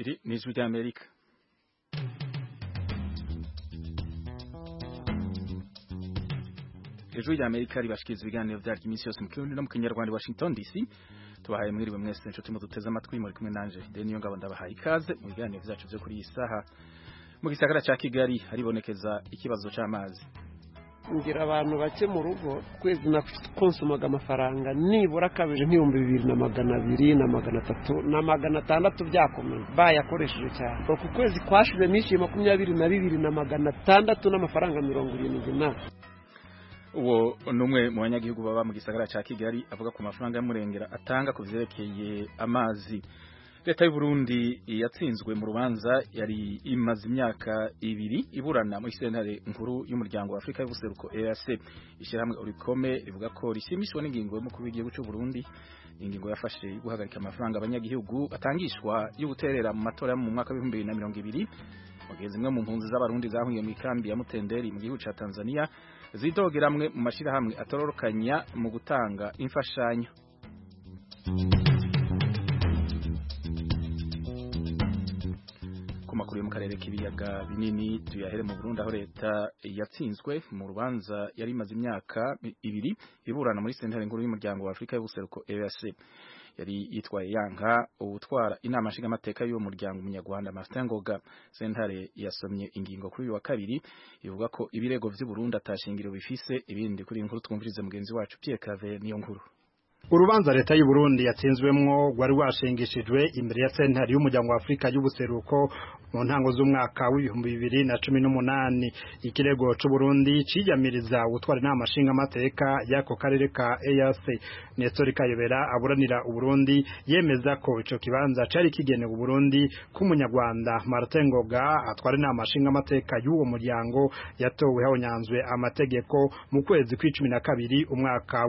Iri ni ijwi ry'Amerika. Ijwi ry'Amerika ribashikiriza ibiganiro vyaryo iminsi yose mu Kirundi no mu Kinyarwanda Washington DC. Tubahaye mwiriwe mwese inshuti muduteze amatwi muri kumwe nanje Deniyo Ngabo ndabahaye ikaze mu biganiro vyacu vyo kuri iyi saha. Mu gisagara ca Kigali haribonekeza ikibazo c'amazi. Ngira abantu bake mu rugo kwezi nakonsumaga amafaranga nibura kabije nk'ibihumbi 2,200 na 300 na 600 byakomeye bayakoresheje cyane ku kwezi kwashize mishi 22 na 600 n'amafaranga 70. Uwo numwe mu banyagihugu baba mu gisagara ca Kigali avuga ku mafaranga y'umurengera atanga ku vyerekeye amazi. Leta y'u Burundi yatsinzwe mu rubanza yari imaze imyaka 2 iburana mu sentare nkuru y'umuryango wa Afrika y'ubuseruko EAC. Ishyirahamwe Orikome rivuga ko rishimishwa n'ingingo y'umukuru w'igihugu cy'u Burundi, ingingo yafashe guhagarika amafaranga abanyagihugu batangishwa yo guterera mu matora mu mwaka wa 2020. Mugenzi mwe mu mpunzi z'abarundi zahungiye mu ikambi ya Mutenderi mu gihugu ca Tanzania zidogeramwe mu mashirahamwe atororokanya mu gutanga imfashanyo. Kumakuru yo mu karere k'ibiyaga binini tuyahere mu Burundi aho leta yatsinzwe mu rubanza yari imaze imyaka 2 iburana muri sentare nkuru y'umuryango wa Afrika y'ubuseruko EAC. Yari yitwaye yanka ubutwara inama nshingamateka y'uwo muryango umunyarwanda Martin Ngoga. Sentare yasomye ingingo kuri uyu wa kabiri ivuga ko ibirego vy'u Burundi atashingiro bifise. Ibindi kuri inkuru twumvirize mugenzi wacu Pierre Claver niyo nkuru. Urubanza leta y'u Burundi yatsinzwemwo rwari washingishijwe imbere ya sentare y'umuryango wa Afrika y'ubuseruko mu ntango z'umwaka w'2018. Ikirego c'u Burundi ciyamiriza ubutwara inama nshingamateka y'ako karere ka EAC. Nestor Kayobera aburanira u Burundi yemeza ko ico kibanza cari kigenewe u Burundi k'umunyarwanda Martin Ngoga atwara inama nshingamateka y'uwo muryango yatowe habonyanzwe amategeko mu kwezi kwa12 umwaka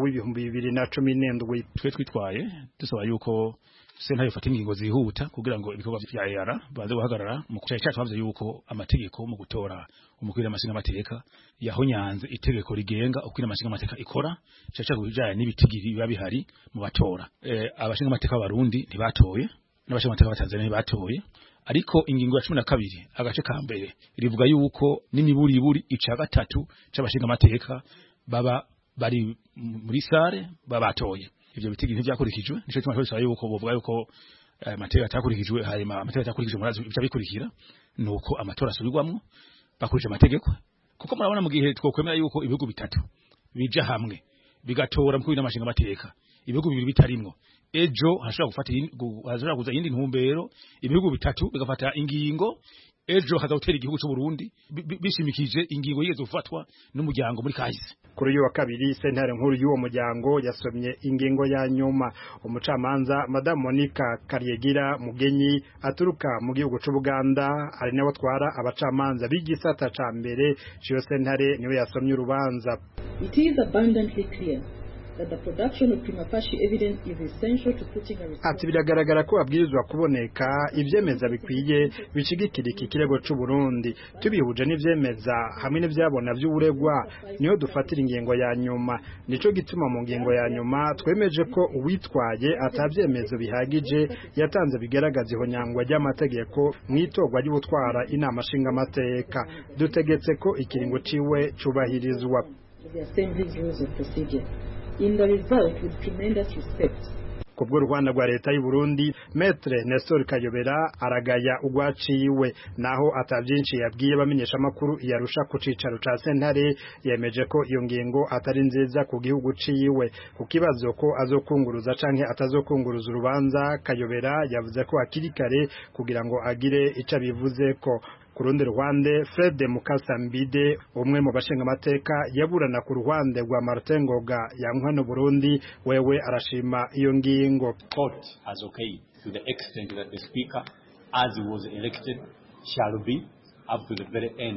w'2017. Twe twitwaye dusaba yuko sentare ifata ingingo zihuta kugira ngo ibikorwa vya EAR baze guhagarara mu kuca cyatwavye yuko amategeko mu gutora umukuru w'amashinga amateka yahonyanze itegeko rigenga uko amashinga amateka ikora cyaca kujaya n'ibitigiri biba bihari mu batora. Abashinga amateka b'Abarundi ntibatoye n'abashinga amateka b'Abatanzania ntibatoye, ariko ingingo ya 12 agace ka mbere rivuga yuko n'imiburiburi ica gatatu c'abashinga amateka baba bari muri sare babatoye. Ivyo bitigiri ntibyakurikijwe, nico cyuma cyose yuko bovuga yuko amategeko atakurikijwe, harima amategeko atakurikijwe murazi bicabikurikira nuko amatora asubirwamwo bakurije amategeko. Kuko murabona mu gihe twokwemera yuko ibihugu bitatu bija hamwe bigatora mu kwina amashinga amateka, ibihugu bibiri bitarimwo, ejo hashobora kuza yindi ntumbero, ibihugu bitatu bigafata ingingo, ejo hazawutera igihugu cy'u Burundi bishimikije ingingo yigeze gufatwa n'umuryango muri kahise. Kuri uyu wa kabiri sentare nkuru y'uwo muryango yasomye ingingo ya nyuma. Umucamanza Madame Monica Karyegira Mugenyi aturuka mu gihugu cy'u Buganda ari nawe atwara abacamanza b'igisata ca mbere cyo sentare niwe yasomye urubanza. It is abundantly clear that the production of prima facie evidence is essential to putting a response. Ati biragaragara ko abwirizwa kuboneka ivyemeza bikwiye bishigikira iki kirego c'u Burundi. Tubihuje n'ivyemeza hamwe n'ivyabona vy'uburegwa niyo dufatira ingingo ya nyuma. Nico gituma mu ngingo ya nyuma twemeje ko uwitwaye atavyemezo bihagije yatanze bigaragaza ihonyangwa ry'amategeko mwitogwa ry'ubutwara inama nshingamateka. Dutegetse ko ikiringo ciwe cubahirizwa. The Assembly's rules of procedure. In the result, with tremendous respect. Kubwo Rwanda rwa leta y'u Burundi, Maître Nestor Kayobera aragaya ugwaciwe naho atavyinshi yabwiye bamenyesha makuru yarusha ku cicaro ca sentare. Yemeje ko iyo ngingo atari nziza ku gihugu ciwe. Ku kibazo ko azokunguruza canke atazokunguruza urubanza, Kayobera yavuze ko akirikare kugira ngo agire ica bivuze ko. Ku rundi ruhande Fred Mukasambide umwe mu bashinga amateka yaburana ku ruhande rwa Martin Ngoga yankwana Burundi wewe arashima iyo ngingo. Court has okay to the extent that the speaker as he was elected shall be up to the very end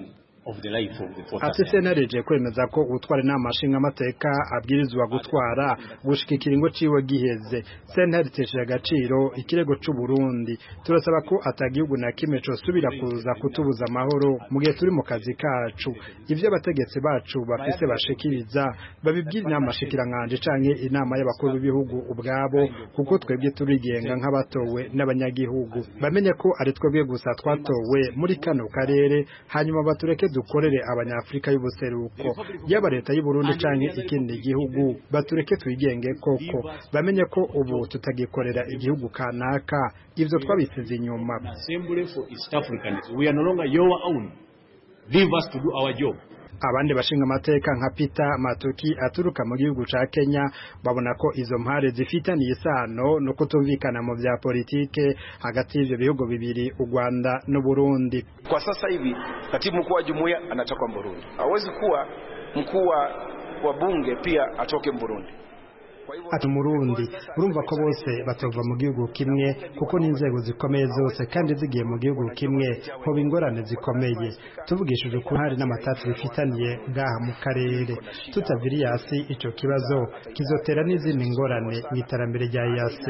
of the life of the ati senareje kwemeza ko utwara inama nshinga amateka abwirizwa gutwara gushikira ingo ciwe giheze sentare teshe agaciro ikirego c'u Burundi turasaba ko atagihugu na kimwe cyo subira kuza kutubuza amahoro mu gihe turi mu kazi kacu ivyo abategetsi bacu bafise bashikiriza babibwira inama shikiranganje canke inama y'abakuru b'ibihugu ubwabo kuko twebwe turigenga nk'abatowe n'abanyagihugu bamenye ko ari twebwe gusa twatowe muri kano karere hanyuma batureke dukorere abanyafrika y'ubuseruko yaba leta y'u Burundi canke ikindi gihugu batureke twigenge koko bamenye ko ubu tutagikorera igihugu kanaka ivyo twabisize inyuma assembly for East Africans we are no longer your own leave us to do our job. Abandi bashinga amateka nka Peter Matoki aturuka mu gihugu ca Kenya babona ko izo mpare zifitaniye isano no kutumvikana mu vya politike hagati y'ivyo bihugu bibiri u Rwanda no Burundi. Kwa sasa hivi katibu mkuu wa jumuiya anatoka Burundi. Hawezi kuwa mkuu wa bunge pia atoke Burundi. Ati Murundi urumva ko bose batova mu gihugu kimwe kuko n'inzego zikomeye zose kandi zigiye mu gihugu kimwe ho bingorane zikomeye tuvugishije ko hari n'amatatu bifitaniye ngaha mu karere tutaviri yasi ico kibazo kizotera n'izindi ngorane mu iterambere rya yasi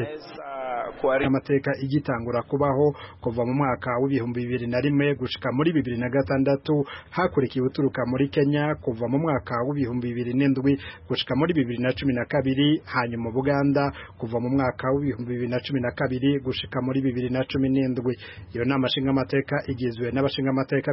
amateka igitangura kubaho kuva mu mwaka w'ibihumbi 2001 gushika muri 2006 hakurikiye uturuka muri Kenya kuva mu mwaka w'ibihumbi 2007 gushika muri 2012 hanyuma Buganda kuva mu mwaka w'ibihumbi 2012 gushika muri 2017 iyo nama nshinga amateka igizwe n'abashinga amateka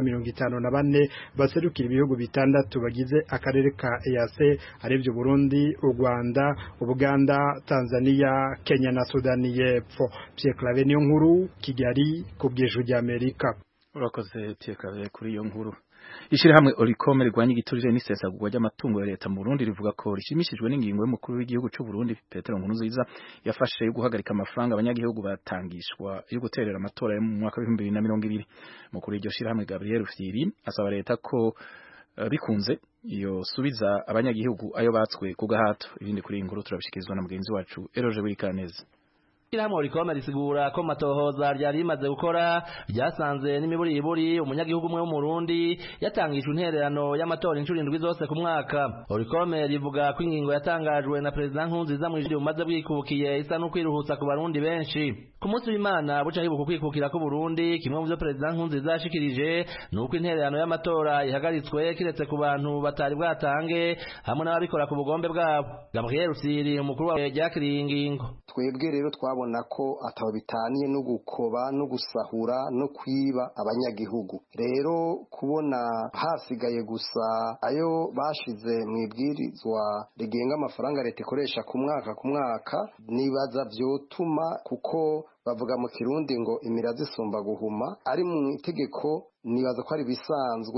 54 baserukira ibihugu bitandatu bagize akarere ka EAC arivyo Burundi, u Rwanda, Buganda, Tanzania, Kenya na Sudani y'Epfo. Pierre Claver niyo nkuru Kigali ku bw'Ijwi ry'Amerika. Urakoze Pierre Claver kuri iyo nkuru. Ishirahamwe Oricom rigwanya igiturire n'isesagurwa ry'amatungo ya leta mu Burundi rivuga ko rishimishijwe n'ingingo y'umukuru w'igihugu cy'u Burundi Petero Nkurunziza yafashe yo guhagarika amafaranga abanyagihugu batangishwa yo guterera amatora yo mu mwaka wa 2020. Mukuru w'iryo shirahamwe Gabriel Rufyiri asaba leta ko bikunze iyo subiza abanyagihugu ayo batswe ku gahato. Ibindi kuri inkuru turabishikirizwa na mugenzi wacu Eroje Burikaneza. Ishirahamwe Oricom risigura ko matohoza ryari rimaze gukora ryasanze n'imiburiburi umunyagihugu umwe w'umurundi yatangishwe intererano y'amatora incuro 7 zose ku mwaka. Oricom rivuga ko ingingo yatangajwe na President Nkurunziza mu ijwi umaze bwikukiye isa no kwiruhutsa ku barundi benshi. Ku munsi w'Imana buca hibuka kwikukira ku Burundi kimwe mu byo President Nkurunziza yashikirije nuko intererano y'amatora ihagaritswe kiretse ku bantu batari bwatange hamwe n'ababikora ku bugombe bwabo. Gabriel Rufyiri umukuru wa yakiriye ingingo. Twebwe rero twabona ko ataba bitaniye no gukoba no gusahura no kwiba abanyagihugu. Rero kubona hasigaye gusa ayo bashize mu ibwirizwa rigenga amafaranga leta ikoresha ku mwaka nibaza vyotuma kuko bavuga mu Kirundi ngo imirazi isumba guhuma ari mu itegeko nibaza ko ari bisanzwe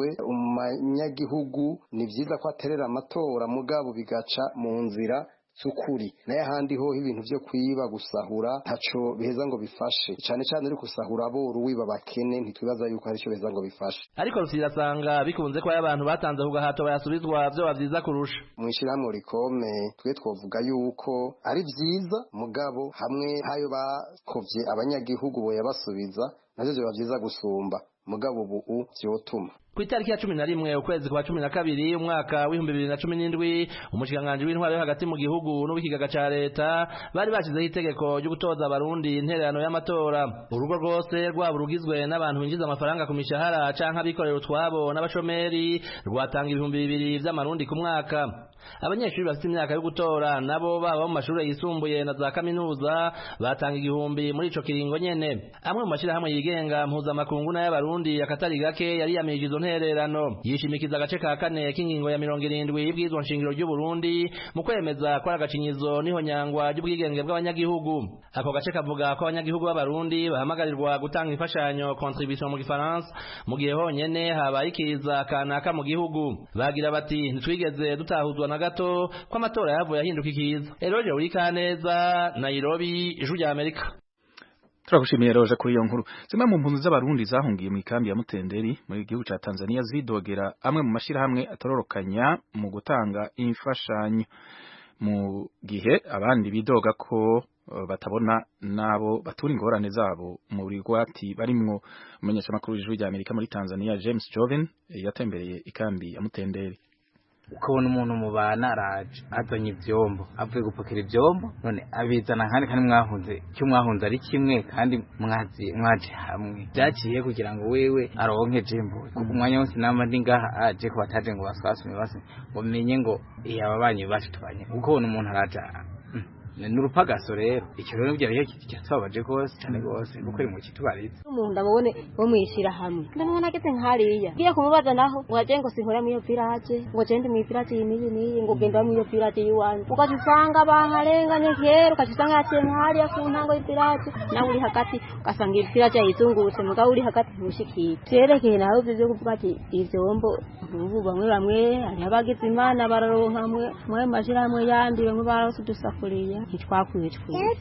umunyagihugu ni vyiza ko aterera amatora mugabo bigaca mu nzira sukuri naye handi ho ibintu byo kwiba gusahura ntaco biheza ngo bifashe cyane cyane uri kusahura bo uruwiba bakene ntitwibaza yuko ari cyo beza ngo bifashe ariko rusirasanga bikunze ko abantu batanze ku gahato bayasubizwa byo bavyiza kurusha mwishirahamwe Oricom twe twovuga yuko ari vyiza mugabo hamwe hayo bakovye abanyagihugu bo yabasubiza navyo byo bavyiza gusumba mugabo ubu vyotuma ku itariki ya 11 ukwezi kwa 12 umwaka wa 2017 umushikanganje w'intwaro yo hagati mu gihugu n'ubikigaga ca leta bari bashizeho itegeko ryo gutoza abarundi intererano y'amatora. Urugo rwose rwabo rugizwe n'abantu binjiza amafaranga ku mishahara canke abikorera utwabo n'abashomeri rwatanga 2,000 vy'amarundi ku mwaka. Abanyeshuri bafite imyaka yo gutora nabo baba mu mashuri yisumbuye na za kaminuza batanga 1,000 muri ico kiringo nyene. Amwe mu mashirahamwe yigenga mpuzamakungu n'ay'abarundi akatari gake yari yamije izo ntererano yishimikiza agace ka kane k'ingingo ya 70 y'ibwirizwa nshingiro ry'u Burundi mu kwemeza ko agacinyizo niho nyangwa y'ubwigenge bw'abanyagihugu. Ako gace kavuga ko abanyagihugu b'abarundi bahamagarirwa gutanga imfashanyo contribution mu gifaransa mu gihe honyene habaye ikiza kanaka mu gihugu. Bagira bati ntitwigeze dutahuzwa na gato ko amatora yavuye ahinduka ikiza. Eroje Burikaneza, Nairobi, Ijwi ry'Amerika. Turagushimiye Roje kuri iyo nkuru. Zimwe mu mpunzi z'abarundi zahungiye mu ikambi ya Mutenderi muri gihugu ca Tanzania zidogera amwe mu mashirahamwe atororokanya mu gutanga imfashanyo mu gihe abandi bidoga ko batabona nabo batura ingorane zabo mu rigwati barimwo umumenyeshamakuru w'ijwi rya Amerika muri Tanzania James Joven yatembereye ikambi ya Mutenderi. Ukabona umuntu mubana araje azanye ivyombo avuye gupokera ivyombo none abizana kandi mwahunze cyo mwahunze ari kimwe kandi mwaje hamwe byaciye kugira ngo wewe aronke jembo kuko umwanya wose nama ndi ngaha aje ko bataje ngo baswasume base ngo menye ngo ababanyi bacu tubanye kuko ubona umuntu araje n'urupagaso rero icyo rero byari cyasabaje gose cyane gose kuko ari mu kitubarize umuntu ndabone bo mwishira hamwe ndabona gete nkariya giye kumubaza naho waje ngo sinkora mu iyo village ngo gende mu village iyi ngo genda mu iyo village yiwanje ukazisanga baharenganye kero ukazisanga ati nkariya ku ntango y'village nawe uri hagati ugasanga iyi village yizungurutse mugabo uri hagati ntushikire cerekeye naho byo kuvuga ati ivyombo ubu bamwe ari abagize imana bararonka mwe mashira hamwe yandiwe ngo barose dusafuriya ntitwakwiye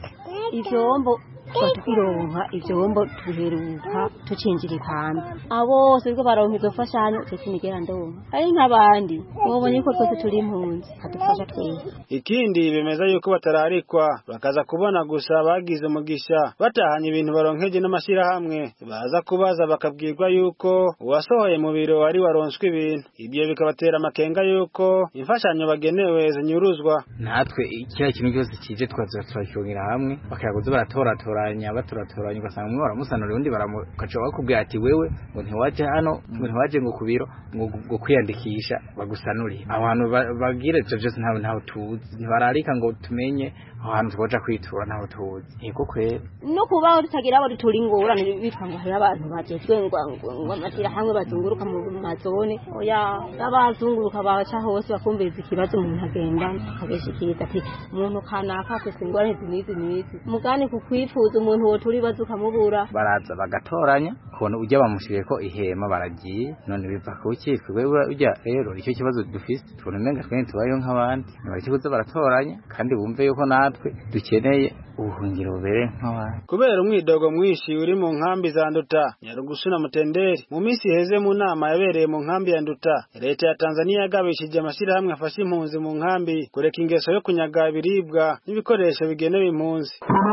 ivyombo tukironka ivyombo tuheruka tucinjira ikambi abose rwo baronka izo fashanyo tukinigera ndonka ari nk'abandi mubonye ko twese turi impunzi kadufasha twese. Ikindi bemeza yuko batararikwa bakaza kubona gusa bagize umugisha batahanye ibintu baronkeje n'amashira hamwe baza kubaza bakabwirwa yuko uwasohoye mu biro ari waronswe ibintu ibyo bikabatera amakenga yuko imfashanyo bagenewe zinyuruzwa. Natwe ikira kintu cyose kije twazatwakira hamwe bakayaguze baratoranya ugasanga umwe baramusanura undi baramukaca bakubwira ati wewe ngo ntiwaje hano ngo ntiwaje ngo kubiro ngo kwiyandikisha bagusanurire abantu bagire cyo byose ntaho tuzi ntibararika ngo tumenye ahantu twoja kwitura ntaho tuzi ego kwera no kubaho tutagira abo turi ngorane bitwa ngo hari abantu bagejwe ngo amatira hamwe bazunguruka mu mazone oya abazunguruka baca hose bakumviriza ikibazo umuntu agenda akabeshikiriza ati umuntu kanaka afite ingorane zinizi mugani kukwifuza umuntu wo turi bazuka mubura baraza bagatoranya kubona ujya bamushiriye ko ihema baragiye none biva ku cyitwe wewe ujya rero icyo kibazo dufise tubona menga twe tubayo nk'abandi nibakikuze baratoranya kandi bumve yuko natwe dukeneye ubuhungiro bubere nk'abandi. Kubera umwidogo mwinshi uri mu nkambi za Nduta Nyarugusu na Mutenderi mu minsi heze mu nama yabereye mu nkambi ya Nduta leta ya Tanzania yagabishije amashira hamwe afashe impunzi mu nkambi kureka ingeso yo kunyaga ibiribwa n'ibikoresho bigenewe impunzi.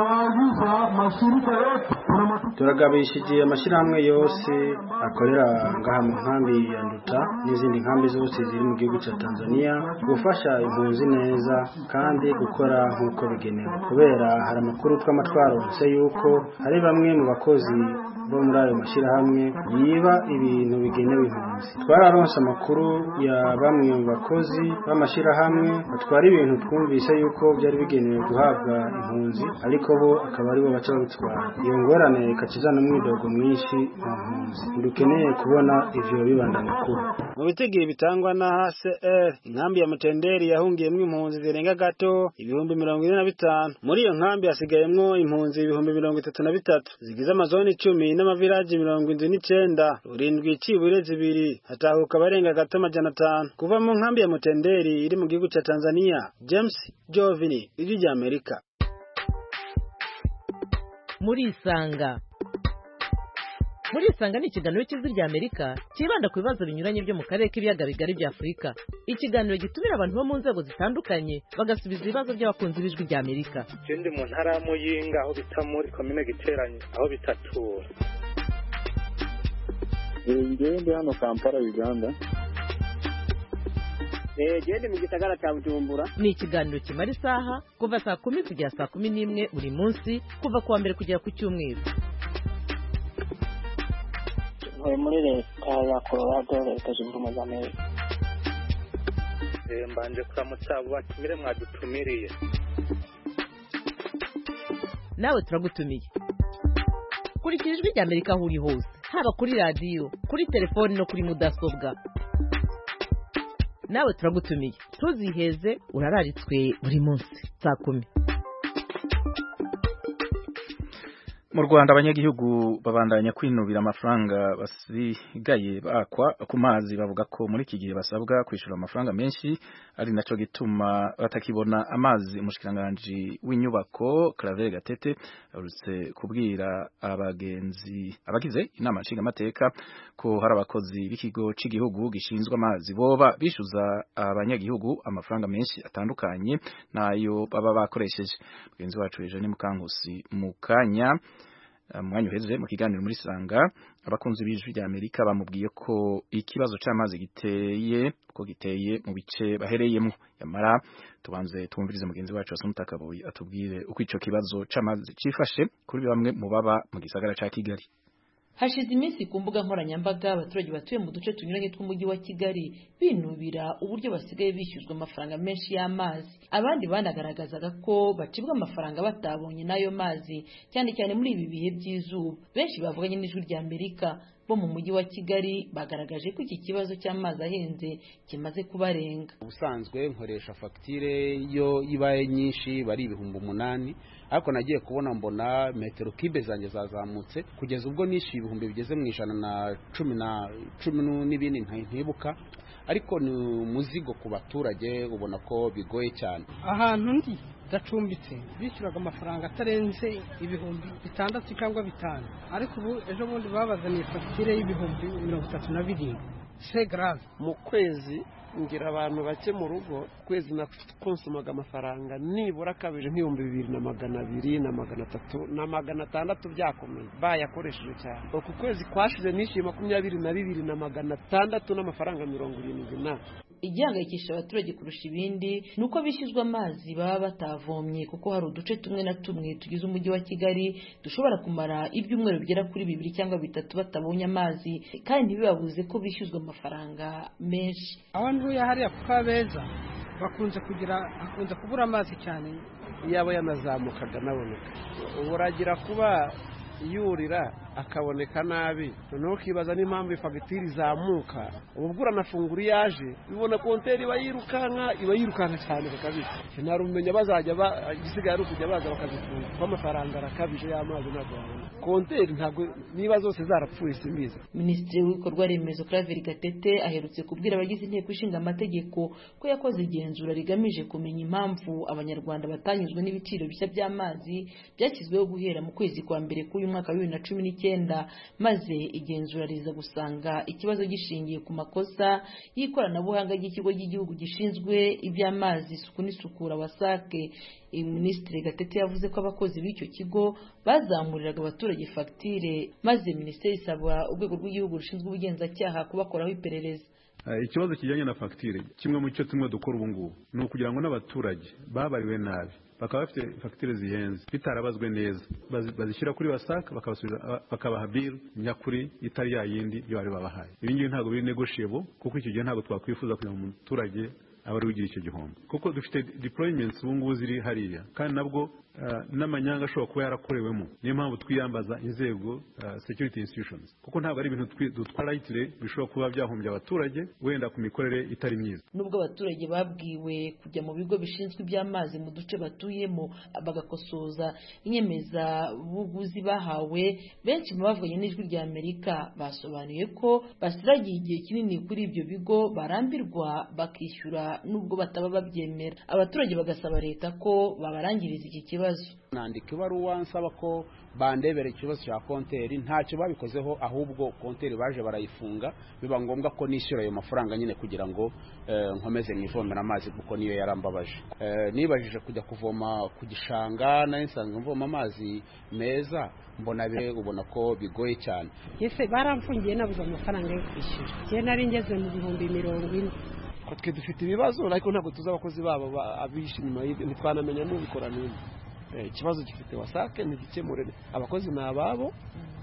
Turagabishije amashira hamwe yose akorera ngaha mu nkambi ya Nduta n'izindi nkambi zose ziri mu gihugu cya Tanzania gufasha impunzi neza kandi gukora nk'uko bigenewe kubera hari amakuru twamatwaronse yuko hari bamwe mu bakozi bo muri ayo mashirahamwe yiba ibintu bigenewe impunzi. Twararonse amakuru ya bamwe mu bakozi b'amashirahamwe batwara ibintu twumvise yuko byari bigenewe guhabwa impunzi ariko bo akaba aribo baca babitwara. Iyo ngorane ikacizana umwidogo mwinshi mu mpunzi. Dukeneye kubona ivyo bibandanya kuba. Mu bitegiro bitangwa na HCR inkambi ya Mutenderi yahungiyemwo impunzi zirenga gato 45,000. Muri iyo nkambi hasigayemwo impunzi 33,000 zigize amazoni 10 n'amavirage 79 urindwi cibure zibiri hatahuka barenga gato 500 kuva mu nkambi ya Mutenderi iri mu gihugu cya Tanzania. James Jovini iri rya Amerika. Muri Isanga ni ikiganiro cy'ijwi rya Amerika kibanda ku bibazo binyuranye byo mu karere k'ibiyaga bigari bya Afurika. Ikiganiro gitumira abantu bo mu nzego zitandukanye bagasubiza ibibazo by'abakunzi b'ijwi rya Amerika. Ndi mu ntara ya Muyinga aho bita muri komine Giteranye aho bitatura. Ndi hano Kampala Uganda. Gende mu gisagara cya Bujumbura. Ni ikiganiro kimara isaha kuva saa 10 kugera saa 11 buri munsi kuva kuwa mbere kugera ku cyumweru. Muri leta ya Colorado leta zunze ubumwe za Amerika. Mbanje kuramutsa batumire mwadutumiriye. Nawe turagutumiye. Kurikira ijwi rya Amerika aho uri hose haba kuri radio kuri telefone no kuri mudasobwa. Nawe turagutumiye tuziheze urararitswe buri munsi saa 10. Mu Rwanda abanyagihugu babandanya kwinubira amafaranga basigaye bakwa ku mazi bavuga ko muri iki gihe basabwa kwishura amafaranga menshi ari naco gituma batakibona amazi. Umushikiranganje w'inyubako Claver Gatete arutse kubwira abagize inama nshinga amateka ko hari abakozi b'ikigo c'igihugu gishinzwe amazi boba bishuza abanyagihugu amafaranga menshi atandukanye nayo baba bakoresheje. Mugenzi wacu Eugene Mukankusi mukanya mwanya uheze mu kiganiro muri Sanga abakunzi b'ijwi rya Amerika bamubwiye ko ikibazo c'amazi giteye mu bice bahereyemo. Yamara tubanze tumvirize mugenzi wacu Asumutakaboyi atubwire uko ico kibazo c'amazi cifashe kuri bamwe mu baba mu gisagara ca Kigali. Hashize iminsi ku mbuga nkoranyambaga abaturage batuye mu duce tunyuranye tw'umujyi wa Kigali binubira uburyo basigaye bishyuzwa amafaranga menshi y'amazi. Abandi banagaragazaga ko bacibwa amafaranga batabonye n'ayo mazi cyane cyane muri ibi bihe by'izuba. Benshi bavuganye n'ijwi rya Amerika bo mu mujyi wa Kigali bagaragaje ko iki kibazo cy'amazi ahenze kimaze kubarenga. Ubusanzwe nkoresha fagitire yo ibaye nyinshi bari 8,000 ariko nagiye kubona mbona metero kibe zanjye zazamutse kugeza ubwo nishi 1000 bigeze mu 110 n'ibindi ntibuka, ariko ni umuzigo ku baturage ubona ko bigoye cyane. Ahantu ndi dacumbitse bishyuraga amafaranga atarenze 6,000 cyangwa 5, ariko ubu ejo bundi babazaniye fagitire y'37,000. C'est grave. Mu kwezi ngira abantu bake mu rugo kwezi nakonsumaga amafaranga nibura kabiri nk'ibihumbi 2,200 na 300 na 600 byakomeye bayakoresheje cyane. Uku kwezi kwashize nishi 22,600 n'amafaranga 70. Igihangayikisha abaturage kurusha ibindi nuko bishyuzwa amazi baba batavomye, kuko hari uduce tumwe na tumwe tugize umujyi wa Kigali dushobora kumara ibyumweru bigera kuri 2 cyangwa 3 batabonye amazi, kandi ntibibabuze ko bishyuzwa amafaranga menshi. Abantu hariya ku Kabeza bakunze kubura amazi cyane, yabo yanazamukaga naboneka. Uburagira kuba yurira akaboneka nabi, noneho kibaza n'impamvu ifagitire izamuka. Ubugura nafungura yaje bibona konteri iba yirukanka cyane bakabisha. Narumenya bazajya gisigaye ari kujya baza bakazifunga kwa amafaranga arakabije y'amazi nagwa. Konteri ntabwo niba zose zarapfuye simbiza. Minisitiri w'ibikorwa remezo Claver Gatete aherutse kubwira abagize inteko ishinga amategeko ko yakoze igenzura rigamije kumenya impamvu abanyarwanda batanyuzwe n'ibiciro bishya by'amazi byashyizweho guhera mu kwezi kwa mbere k'uyu mwaka wa 2019, maze igenzura riza gusanga ikibazo gishingiye ku makosa y'ikoranabuhanga ry'ikigo cy'igihugu gishinzwe iby'amazi, isuku n'isukura wasake. Minisitiri Gatete yavuze ko abakozi b'icyo kigo bazamuriraga abaturage fagitire, maze minisiteri isaba urwego rw'igihugu rushinzwe ubugenzacyaha kubakoraho iperereza. Ikibazo kijyanye na fagitire kimwe mu cyo tumwe dukora ubu ngubu ni ukugira ngo n'abaturage babariwe nabi bakaba bafite fagitire zihenze bitarabazwe neza bazishyira kuri wasaka bakabaha bill nyakuri itari yayindi byo bari babahaye. Ibi ngibi ntabwo biri negotiable, kuko icyo gihe ntabwo twakwifuza kugira mu muturage abari ugira icyo gihombo, kuko dufite deployments ubu ngubu ziri hariya kandi nabwo n'amanyanga ashobora kuba yarakorewemo. Niyo mpamvu twiyambaza inzego security institutions, kuko ntabwo ari ibintu dutwara lightly bishobora kuba byahombya abaturage wenda ku mikorere itari myiza. Nubwo abaturage babwiwe kujya mu bigo bishinzwe iby'amazi mu duce batuyemo bagakosoza inyemeza buguzi bahawe, benshi mu bavuganye n'ijwi rya Amerika basobanuye ko basiragiye igihe kinini kuri ibyo bigo barambirwa bakishyura nubwo bataba babyemera. Abaturage bagasaba leta ko babarangiriza iki kibazo. Nandika ibaruwa nsaba ko bandebera ikibazo cya konteri, ntacyo babikozeho, ahubwo konteri baje barayifunga, biba ngombwa ko nishyura ayo mafaranga nyine kugira ngo nkomeze nivomera amazi, kuko niyo yarambabaje. Nibajije kujya kuvoma ku gishanga, nari nsanzwe mvoma amazi meza, ubona ko bigoye cyane. Ese baramfungiye nabuze amafaranga yo kwishyura, je nari ngeze mu 40,000. Ko twe dufite ibibazo ariko ntabwo tuzi abakozi babo abishe inyuma ntitwanamenya n'ubikora neza. Ikibazo gifite wasake ntigikemure, abakozi ni ababo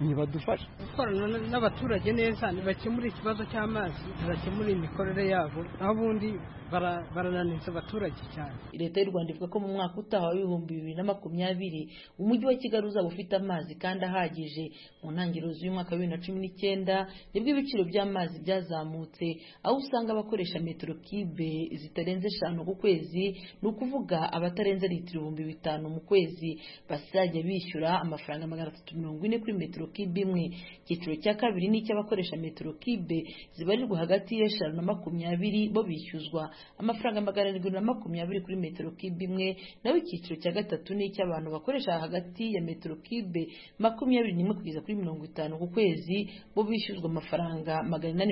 ntibadufasha gukorana n'abaturage neza ntibakemura ikibazo cy'amazi ntibakemura imikorere yabo naho ubundi barananiza abaturage cyane. Leta y'u Rwanda ivuga ko mu mwaka utaha wa 2020 umujyi wa Kigali uzaba ufite amazi kandi ahagije. Mu ntangiriro z'umwaka wa 2019 nibwo ibiciro by'amazi byazamutse aho usanga abakoresha metero kibe zitarenze 5 ku kwezi, ni ukuvuga abatarenze litiro 5,000 mu kwezi basajya bishyura amafaranga 340 kuri metero kibe imwe. Icyiciro cya kabiri ni icy'abakoresha metero kibe zibarirwa hagati ya 5 na 20 bo bishyuzwa amafaranga 720 kuri metero kibe imwe, naho icyiciro cya gatatu ni icy'abantu bakoresha hagati ya metero kibe 21 kugeza kuri 50 ku kwezi, bo bishyuzwa amafaranga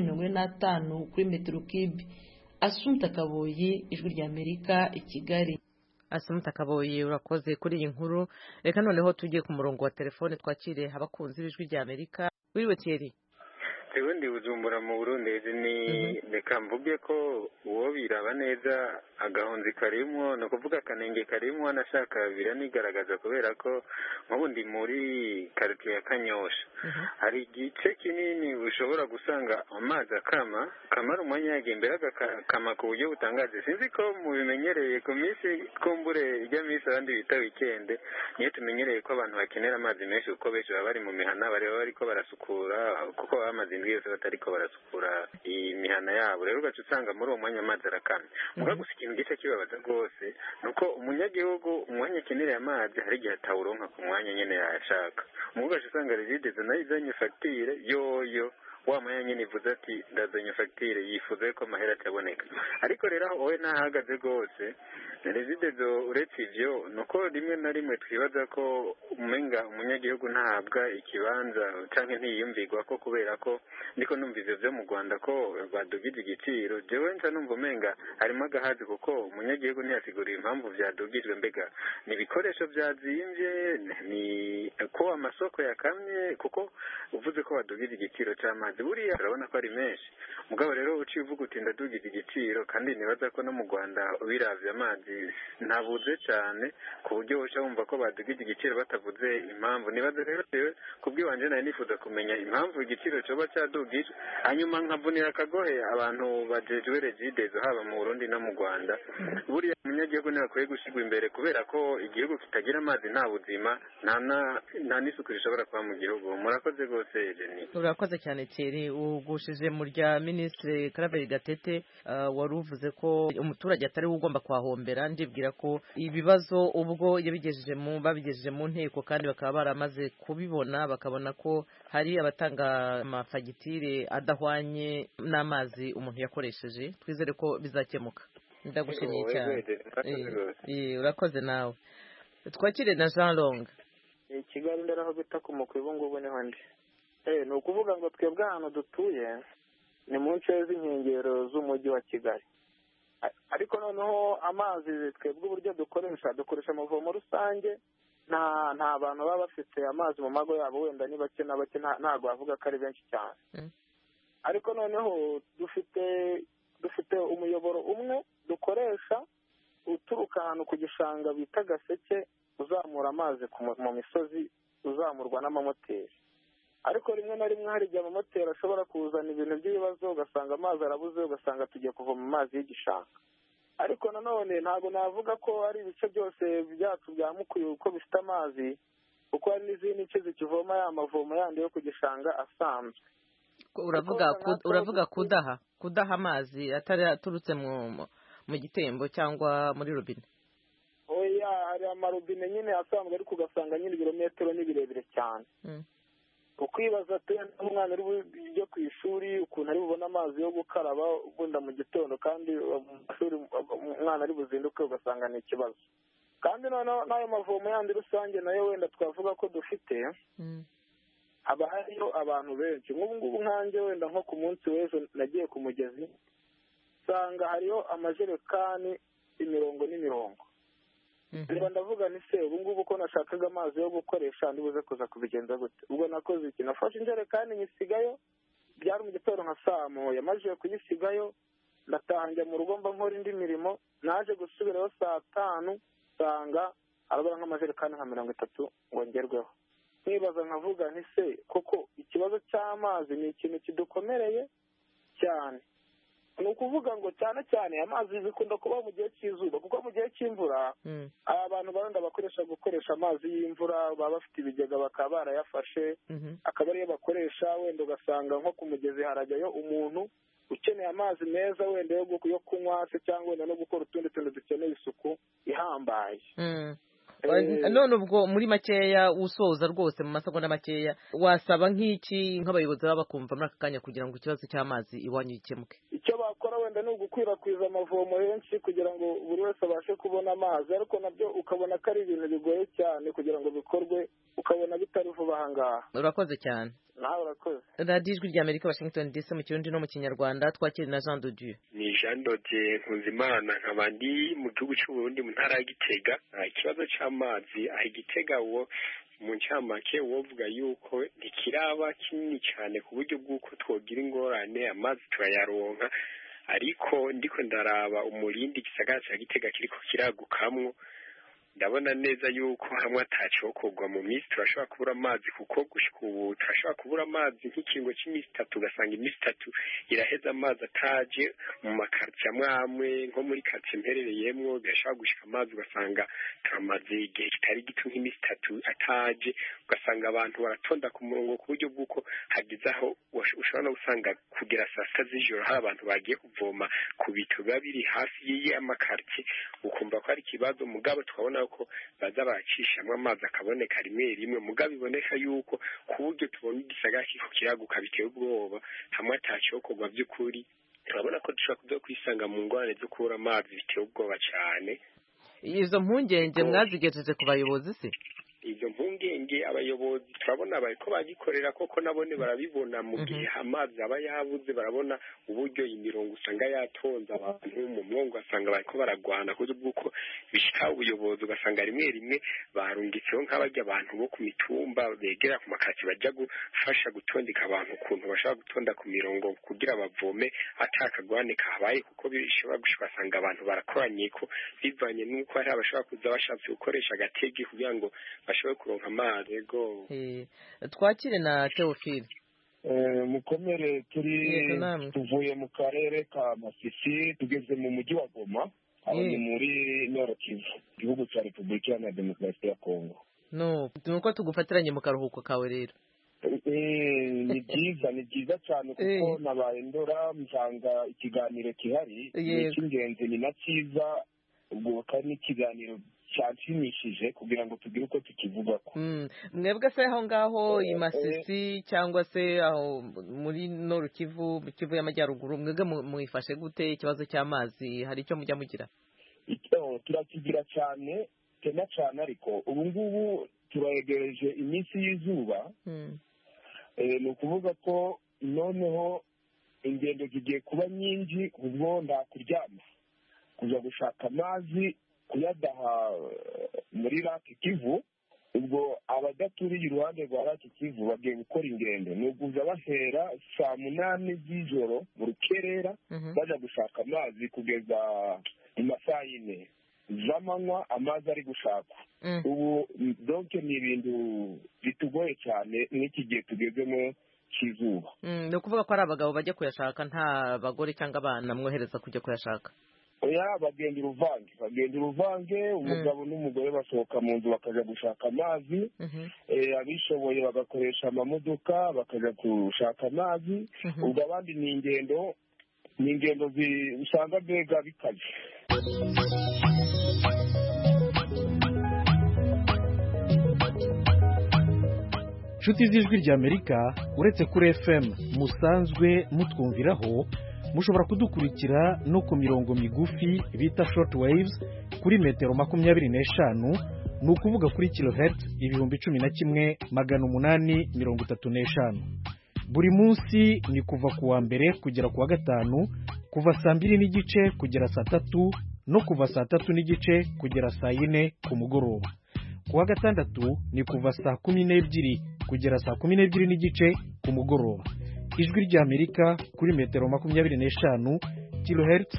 845 kuri metero kibe. Asumta Kaboyi, Ijwi rya Amerika, i Kigali. Asumta Kaboyi, urakoze kuri iyi nkuru. Reka noneho tugiye ku murongo wa telefone twakire abakunzi b'Ijwi rya Amerika. Wiriwe Thierry? Ewe ndi Bujumbura mu Burundi, reka mvuge ko uwo biraba neza agahonzi karimwo, no kuvuga akanenge karimwo, nashaka biranigaragaza kubera ko nk'ubundi muri quartier ya Kanyosha hari igice kinini ushobora gusanga amazi kamara umwanya yagembera akama ku buryo butangaje. Sinzi ko mubimenyereye ku minsi kumbure ijya minsi abandi bita weekend, niyo tumenyereye ko abantu bakenera amazi menshi kuko benshi baba bari mu mihana bariko barasukura, kuko amazi indwi yose batariko barasukura imihana yabo. Rero ugaca usanga muri uwo mwanya amazi arakamye. Muga gusa ikintu gice kibabaza rwose nuko umunyagihugu umwanya akenereye amazi hari igihe atawuronka ku mwanya nyene yashaka. Mugaca usanga Regidezo nayo izanye fagitire yoyo wa mwanya nyene ivuze ati ndazanye fagitire, yifuza ko amahera ataboneka. Ariko rero aho wowe ntahagaze rwose Regidezo uretse ivyo nuko rimwe na rimwe twibaza ko umenga umunyagihugu ntahabwa ikibanza canke ntiyumvigwa ko, kubera ko ndiko numva ivyo vyo mu Rwanda ko badugije igiciro. Jewe nca numva umenga harimo agahazi, kuko umunyagihugu ntiyasiguriye impamvu vyadugijwe. Mbega ni ibikoresho vyazimvye, ni ko amasoko yakamye? Kuko uvuze ko badugije igiciro c'amazi buriya urabona ko ari menshi. Mugabo rero uciye uvuga uti ndadugije igiciro, kandi nibaza ko no mu Rwanda biravye amazi ntabuze cyane ku buryo uca wumva ko badugije igiciro batavuze impamvu. Nibaza rero kubw'iwanje nayo nifuza kumenya impamvu igiciro coba cyadugije, hanyuma nkavunira akagohe abantu bajejwe Regidezo haba mu Burundi no mu Rwanda. Buriya umunyagihugu ntibakwiye gushigwa imbere, kubera ko igihugu kitagira amazi nta buzima, nta n'isuku rishobora kuba mu gihugu. Murakoze rwose Jenny. Urakoze cyane Thierry. Ugushije mu rya Ministre Claver Gatete wari uvuze ko umuturage atari ugomba kwahombera. Ndibwira ko ibibazo ubwo babigejeje mu nteko kandi bakaba baramaze kubibona, bakabona ko hari abatanga amafagitire adahwanye n'amazi umuntu yakoresheje. Twizere ko bizakemuka. Ndagushimiye cyane. Urakoze nawe. Twakire na Jean Long. Kigali ndaraho bita ku mukwibo ngubu niho ndi. Ni ukuvuga ngo twebwe ahantu dutuye ni mu nce z'inkengero z'umujyi wa Kigali. Ariko noneho amazi twebwe uburyo dukoresha amavomo rusange, nta bantu baba bafite amazi mu mago yabo, wenda ni bake na bake, ntabwo bavuga ko ari benshi cyane. Ariko noneho dufite umuyoboro umwe dukoresha uturuka ahantu ku gishanga bita Gaseke, uzamura amazi mu misozi, uzamurwa n'amamoteri. Ariko rimwe na rimwe hari igihe amamoteri ashobora kuzana ibintu by'ibibazo, ugasanga amazi arabuze, ugasanga tugiye kuvoma amazi y'igishanga. Ariko nanone ntabwo navuga ko ari ibice byose byacu bya Mukuyu uko bifite amazi, kuko hari n'izindi nce zikivoma ya mavomo yandi yo ku gishanga asanzwe. Uravuga kudaha amazi atari aturutse mu gitembo cyangwa muri robine? Oya, hari amarobine nyine asanzwe, ariko ugasanga nyine ibirometero ni birebire cyane. Ukwibaza ati umwana ari bujye ku ishuri ukuntu ari bubona amazi yo gukaraba bunda mu gitondo, kandi umwana ari buzinduke, ugasanga ni ikibazo. Kandi noneho n'ayo mavomo yandi rusange nayo wenda twavuga ko dufite, haba hariyo abantu benshi. Nk'ubu ngubu nkanjye wenda nko ku munsi w'ejo nagiye ku mugezi, usanga hariyo amajerekani 100. Niba ndavuga ni se ubu ngubu ko nashakaga amazi yo gukoresha ndibuze kuza kubigenza gute? Ubwo nakoze iki? Nafashe injerekani nyisigayo, byari mu gitondo nka saa moya, maze kuyisigayo ndataha njya mu rugo mba nkora indi mirimo. Naje gusubirayo saa 5 nsanga arabara nk'amajerekani nka 30 ngo ngerweho. nibaza nkavuga nti se koko ikibazo cy'amazi ni ikintu kidukomereye cyane. Ni ukuvuga ngo cyane cyane amazi bikunda kuba mu gihe cy'izuba, kuko mu gihe cy'imvura abantu barenda gukoresha amazi y'imvura, baba bafite ibigega bakaba barayafashe, akaba ariyo bakoresha. Wenda ugasanga nko ku mugezi harajyayo umuntu ukeneye amazi meza, wenda yo kunywa se cyangwa wenda no gukora utundi tuntu dukeneye isuku ihambaye. None ubwo muri makeya usoza rwose mu masegonda makeya wasaba nk'iki nk'abayobozi baba bakumva muri aka kanya kugira ngo ikibazo cy'amazi iwanyu gikemuke? Icyo bakora wenda ni ugukwirakwiza amavomo henshi kugira ngo buri wese abashe kubona amazi, ariko nabyo ukabona ko ari ibintu bigoye cyane kugira ngo bikorwe, ukabona bitari vuba aha ngaha. Urakoze cyane. Nawe urakoze. radiyo ijwi rya Amerika Washington DC mu kirundi no mu kinyarwanda. Twakiri na Jean de Dieu. Ni Jean de Dieu Nkuzimana, nkaba ndi mu gihugu cy'u Burundi mu ntara ya Gitega. Ikibazo cy'amazi aho Gitega wo mu ncamake wovuga yuko ntikiraba kinini cyane ku buryo bw'uko twogira ingorane, amazi turayaronka, ariko ndiko ndaraba umurindi gisagara cya Gitega kiriko kiragukamwo, ndabona neza yuko hamwe atacokorwa mu minsi turashobora kubura amazi, kuko gushika ubu turashobora kubura amazi nk'ikingo cy'iminsi 3, ugasanga iminsi 3 iraheza amazi ataje mu makartier amwe nko muri quartier mperereyemwo, birashobora gushika amazi ugasanga turamaze igihe kitari gito nk'iminsi 3 ataje, ugasanga abantu baratonda ku murongo ku buryo bw'uko hagize aho ushobora no gusanga kugera saa 6 z'ijoro hari abantu bagiye kuvoma ku bituga biri hafi y'amakartier, ukumva ko ari kibazo. Mugabo twabona ko baza baracishamwe amazi akaboneka rimwe rimwe, mugabo iboneka yuko ku buryo tubona igisagara kiko kiraguka biteye ubwoba, hamwe atacokorwa by'ukuri, turabona ko dushobora kuza kwisanga mu ngorane zo kubura amazi biteye ubwoba cyane. Izo mpungenge mwazigejeje ku bayobozi se? Izo mpungenge abayobozi turabona bariko bagikorera, koko nabone barabibona mu gihe amazi aba yabuze, barabona uburyo imirongo usanga yatonze abantu mu mwongo, asanga bariko baragwana kuzo bwuko bishika ubuyobozi, ugasanga rimwe barungitseho nk'abajya abantu bo ku mitumba begera ku makati bajya gufasha gutondeka abantu ukuntu bashaka gutonda ku mirongo kugira bavome atakagwane kabaye, kuko bishobora gushikasanga abantu barakoranye ko bivanye n'uko hari abashaka kuza bashatse gukoresha agatege kugira ngo bashobora kuronka amazi. Ego twakire na Theophile. Mukomere, tuvuye mu karere ka Masisi tugeze mu mujyi wa Goma, aho ni muri Nord Kivu, igihugu cya Repubulika ya Demokarasi ya Kongo. No, nuko tugufatiranye mu karuhuko kawe rero. Ni byiza cyane kuko nabaye ndora mvanga ikiganiro kihari, ni cy'ingenzi, ni na cyiza, ubwo kandi n'ikiganiro cyanshimishije kugira ngo tugire uko tukivugako. Mwebwe se aho ngaho i Masisi cyangwa se aho muri Nord Kivu, Kivu y'Amajyaruguru, mwebwe mwifashe gute ikibazo cy'amazi? Hari icyo mujya mugira? Turakigira cyane cyane, ariko ubu ngubu turayegereje iminsi y'izuba. Ni ukuvuga ko noneho ingendo zigiye kuba nyinshi, ubwo ndakuryama kuja gushaka amazi kuyadaha muri Lake Kivu. Ubwo abadaturiye iruhande rwa Lake Kivu bagiye gukora ingendo, ni ukuza bahera saa 8 z'ijoro mu rukerera baja gushaka amazi kugeza mu masaha 4 z'amanywa amazi ari gushakwa. Ubu donc ni ibintu bitugoye cyane n'iki gihe tugezemo cy'izuba. Ni ukuvuga ko ari abagabo bajya kuyashaka, nta bagore cyangwa abana mwohereza kujya kuyashaka? Oya, bagenda uruvange, umugabo n'umugore basohoka mu nzu bakaja gushaka amazi. Abishoboye bagakoresha amamodoka bakaja gushaka amazi. Ubwo abandi ni ingendo usanga mbega bikaze. Nshuti z'ijwi rya Amerika, uretse kuri FM musanzwe mutwumviraho, mushobora kudukurikira no ku mirongo migufi bita short waves kuri metero 25, ni ukuvuga kuri kilohertz 11,835. Buri munsi ni kuva ku wa mbere kugera ku wa gatanu, kuva saa 2:30 kugera saa 3, no kuva saa 3:30 kugera saa 4 ku mugoroba. Ku wa gatandatu ni kuva saa 12 kugera saa 12:30 ku mugoroba. Ijwi rya Amerika kuri metero 25 kilohertz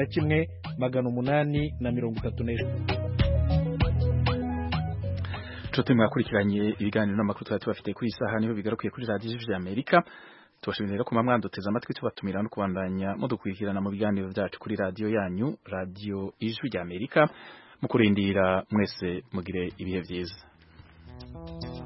11,835. nshuti mwakurikiranye ibiganiro n'amakuru twari tubafite kuri isaha niho bigarukiye kuri radiyo ijwi ry'Amerika tubashimira rero kuba mwanduteze amatwi tubatumira no kubandanya mudukurikirana mu biganiro byacu kuri radiyo yanyu radiyo ijwi ry'Amerika mu kurindira mwese mugire ibihe byiza